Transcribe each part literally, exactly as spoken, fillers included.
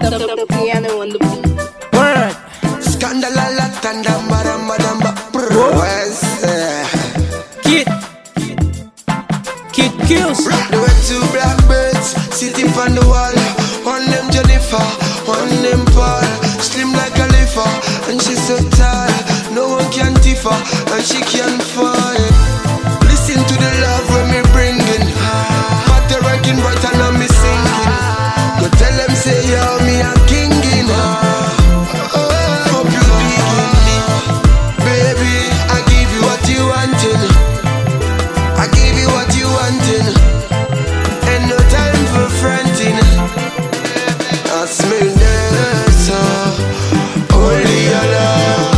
the, the piano on the beat. Word. Scandalala tandamba damba damba. Where's Kid. Kid kills. There were two blackbirds sitting on the wall. One named Jennifer, one named Paul. Slim like a leaf, and she's so tall. No one can tiff her, and she can't fall. Listen to the love when me bringing. Matter ranking right and I'm me singing. Go tell them say yo me a kingin'. Hope you digging me, baby. I give you what you wantin'. I give you what you wantin'. Ain't no time for fronting. I smell that so only your love,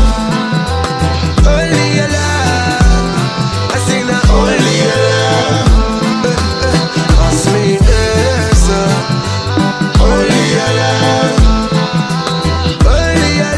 only your love. I sing that only your love. I smell that so only your love, only your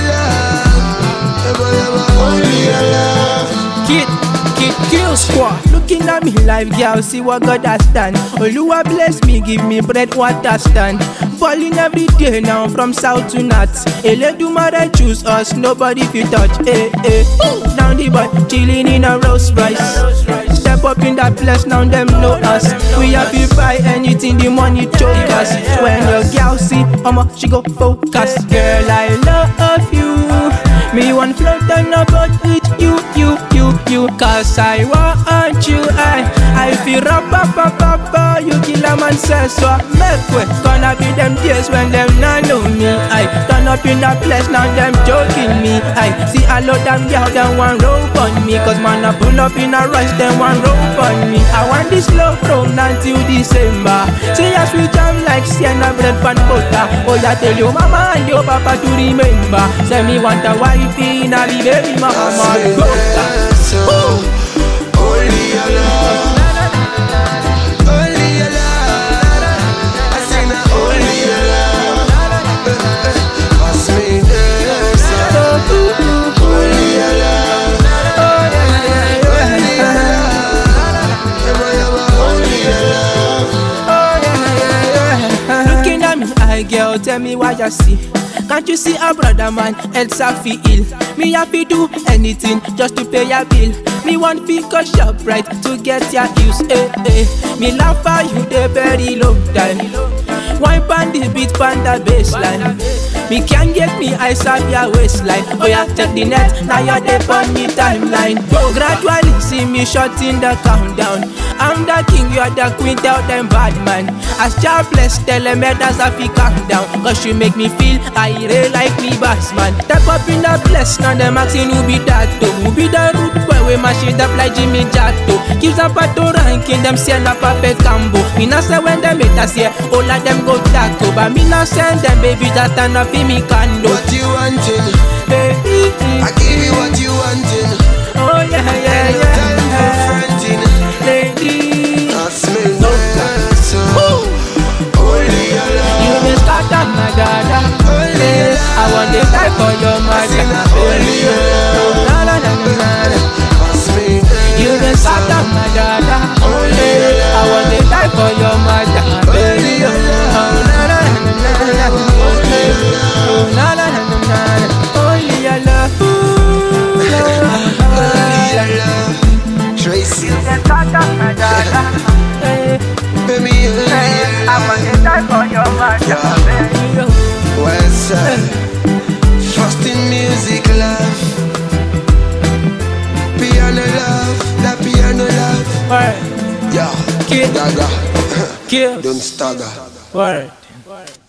love, only your love. Kid. Kid kills squad. Looking at me life, girl, see what God has done. Oluwa bless me, give me bread, water stand. Falling every day now from south to north. Eledumare choose us, nobody fit touch. Eh, eh. Down the boy, chilling in a Rolls Royce. Step up in that place, now them know us. We have to buy anything, the money choke us. When your girl see, I'ma she go focus. Girl, I love you. Me one float on a boat with you, you, you, you. Cause I want you, I I feel rap, rap, rap, rap. You kill a man, say so. Make way, gonna be them days when them not know me. I turn up in a place, now them joking me. I see a lot them girl, them want rope on me. Cause man, I pull up in a rush, them want rope on me. I want this love from now till December. Say as we jam like Sienna bread pan butter. Oh, yeah, tell your mama and your papa to remember. Say me want a wifey, now be baby mama. Go. So only your love, only your love. I sing that only your love. Pass me the sun. Only your love, only your love, only your love. Looking at me, I girl, tell me what you see. Can't you see a brother man, else I feel ill. Me happy do anything just to pay your bill. Me want pick a shop right to get your use. Eh, eh. Me laugh for you the very long time. Wine pan the beat pan the baseline. Me can't get me eyes off your waistline. Oh yeah, check the net, now you're there on me timeline. Gradually see me shot in the countdown. I'm the king, you're the queen, tell them bad man. As jobless, tell them that's a fi calm down. Cause you make me feel I really like me boss man. Step up in the place, now them asking who be that to. Who be the root boy, we mash it up like Jimmy Jatto. Gives up a to ranking, them send a perfect combo. Me not say when them meet us here, all of them go taco. But me not send them baby that turn up in me condo. What you wantin', baby? I give you what you wantin'. Oh yeah, yeah, Ain't no yeah. time for fronting. Lady, I smell that so only your love, you may start up my dada. only your love. I want to die for your mother. Only your love. Na na na na na. Pass me the You may start up my dada. I want to die for your mother. only your love. Oh na na na na na. Oh na na na na na. Only your love. Only your love. Tracy, You may start up my dada. baby, only your I want love. to die for your mother. What's up? First in music, love. Piano love, that piano love. Word, Yeah, Kid. gaga. kills. Don't stagger. Word.